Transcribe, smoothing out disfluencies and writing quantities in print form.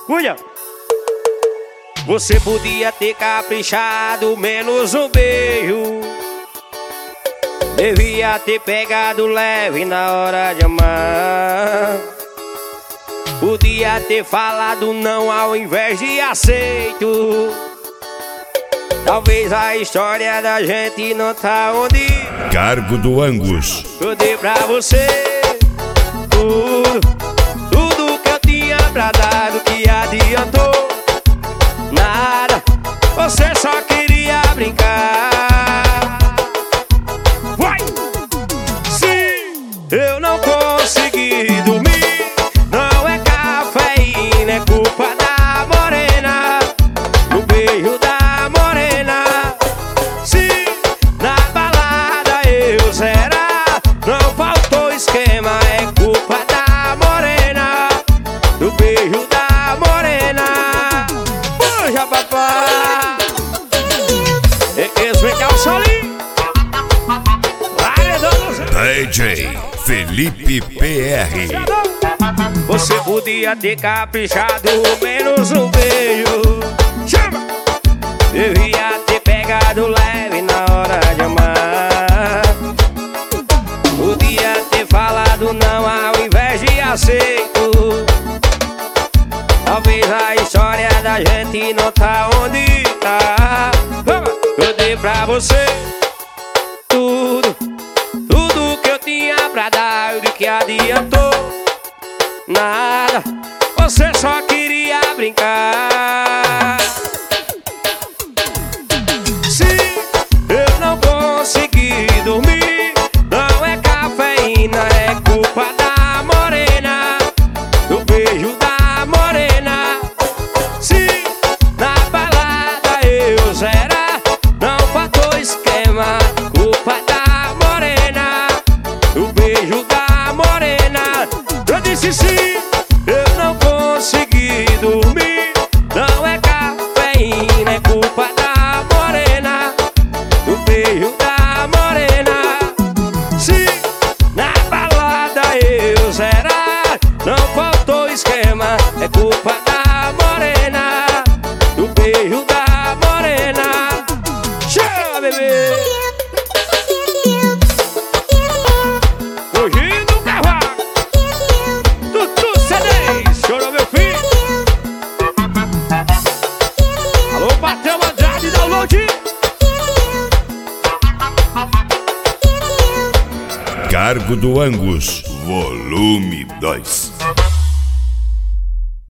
Cuida! Você podia ter caprichado menos um beijo. Devia ter pegado leve na hora de amar. Podia ter falado não ao invés de aceito. Talvez a história da gente não tá onde Cargo do Angus. eu dei pra você tudo que eu tinha pra dar, o que adiantou? Nada, você só queria brincar. Vai! Sim, eu não consegui dormir. Não é cafeína, é culpa da morena. No beijo da morena. Sim, na balada eu zerar. Não faltou esquema, é culpa da morena. No beijo da morena. Puxa, papai. Eles vem cá o solinho. DJ Felipe PR. Você podia ter caprichado menos um beijo. Chama! Devia ter pegado leve na hora de amar. Podia ter falado não ao invés de aceito. Talvez a história da gente não tá onde tá. Eu dei pra você tudo que eu tinha pra dar, e que adiantou? Nada, você só queria brincar. Sim, eu não consegui dormir. Não é cafeína, é culpa da morena. Do beijo da morena. Sim, na balada eu zerar. Não faltou esquema, culpa da morena. Do beijo da morena. Eu disse sim, eu não consegui dormir. Não é cafeína, é culpa da morena. Do beijo da morena. Sim, na balada eu zerar. Não faltou esquema, é culpa da morena. Do beijo da morena. Chama, bebê! Fugindo do cavalo. Tutu C10, chorou meu filho. Alô, bateu Andrade, download. Cargo do Angus, volume 2.